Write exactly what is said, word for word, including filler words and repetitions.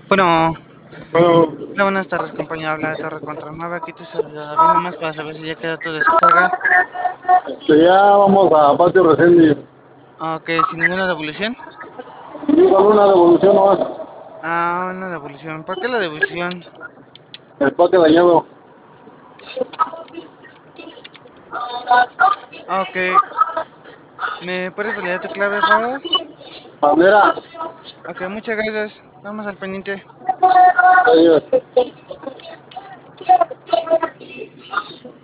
Bueno, Bueno, hola, buenas tardes, compañero. Habla de Torre contra nueve. Aquí tu servidor David, nomás para saber si ya quedó tu descarga. este, ya vamos a Patio Reséndiz. Ok, sin ninguna devolución. Igual una devolución nomás, Ah, una devolución. ¿Por qué la devolución? el paque dañado. Ah, ok. ¿Me puedes validar tu clave, por favor? Bandera, Ok, muchas gracias. Vamos al pendiente. adiós.